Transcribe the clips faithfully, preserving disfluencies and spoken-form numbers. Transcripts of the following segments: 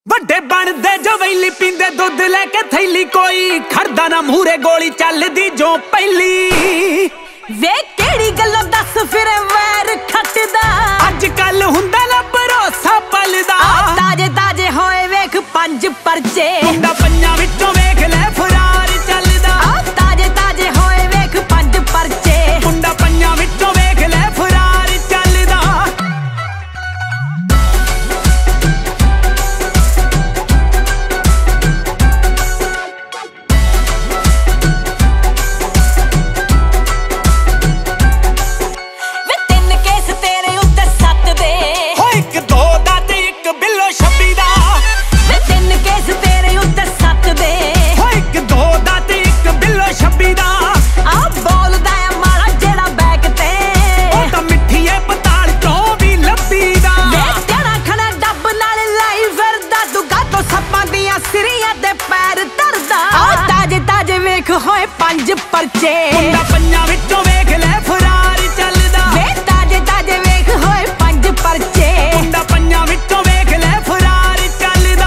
ਵੱਡੇ ਬਣਦੇ ਜੋ ਵੈਲੀ ਪੀਂਦੇ ਦੁੱਧ ਲੈ ਕੇ ਥੈਲੀ ਕੋਈ ਖੜਦਾ ਨਾ ਮੂਰੇ ਗੋਲੀ ਚੱਲਦੀ ਜੋ ਪਹਿਲੀ ਵੇ ਕਿਹੜੀ ਗੱਲੋਂ ਦੱਸ ਫਿਰ ਵੈਰ ਖੱਟਦਾ ਅੱਜ ਕੱਲ ਹੁੰਦਾ ਨਾ ਭਰੋਸਾ ਪਲਦਾ ਤਾਜੇ ਤਾਜੇ ਹੋਏ ਵੇਖ ਪੰਜ ਪਰਚੇ ਮੁੰਡਾ ਪੰਜਾਂ ਵਿੱਚੋਂ ਵੇਖ ਲੈ ਫਰਾਰ ਚੱਲਦਾ ਤਾਜੇ ਤਾਜੇ ਹੋਏ ਵੇਖ ਪੰਜ ਪਰਚੇ ਮੁੰਡਾ ਪੰਜਾਂ ਵਿੱਚੋਂ ਵੇਖ ਲੈ ਫਰਾਰ ਚੱਲਦਾ ਹੋਏ ਪੰਜ ਪਰਚੇ ਮੁੰਡਾ ਪੰਜਾਂ ਵਿੱਚੋਂ ਵੇਖ ਲੈ ਫਰਾਰ ਚੱਲਦਾ ਵੇ ਤਾਜੇ ਤਾਜੇ ਵੇਖ ਹੋਏ ਪੰਜ ਪਰਚੇ ਮੁੰਡਾ ਪੰਜਾਂ ਵਿੱਚੋਂ ਵੇਖ ਲੈ ਫਰਾਰ ਚੱਲਦਾ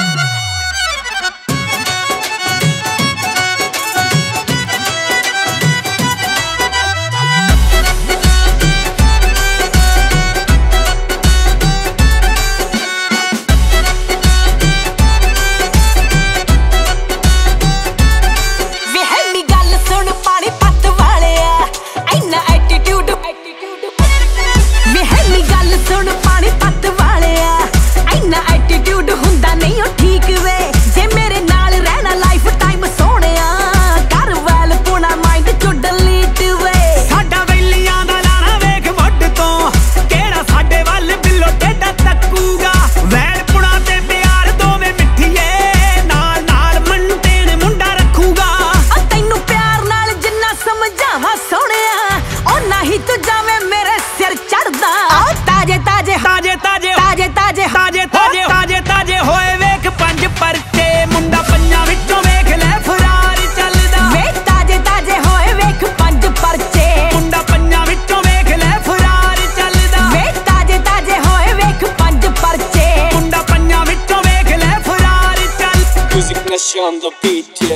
ਤਾਜੇ ਤਾਜੇ ਤਾਜੇ ਤਾਜੇ ਤਾਜੇ ਤਾਜੇ ਤਾਜੇ ਤਾਜੇ ਤਾਜੇ ਤਾਜੇ ਹੋਏ ਵੇਖ ਪੰਜ ਪਰਚੇ ਮੁੰਡਾ ਪੰਜਾਂ ਵਿੱਚੋਂ ਵੇਖ ਲੈ ਫਰਾਰ ਚੱਲਦਾ ਵੇ ਤਾਜੇ ਤਾਜੇ ਹੋਏ ਵੇਖ ਪੰਜ ਪਰਚੇ ਮੁੰਡਾ ਪੰਜਾਂ ਵਿੱਚੋਂ ਵੇਖ ਲੈ ਫਰਾਰ ਚੱਲਦਾ ਵੇ ਤਾਜੇ ਤਾਜੇ ਹੋਏ ਵੇਖ ਪੰਜ ਪਰਚੇ ਮੁੰਡਾ ਪੰਜਾਂ ਵਿੱਚੋਂ ਵੇਖ ਲੈ ਫਰਾਰ ਚੱਲ Music Nation on the beat.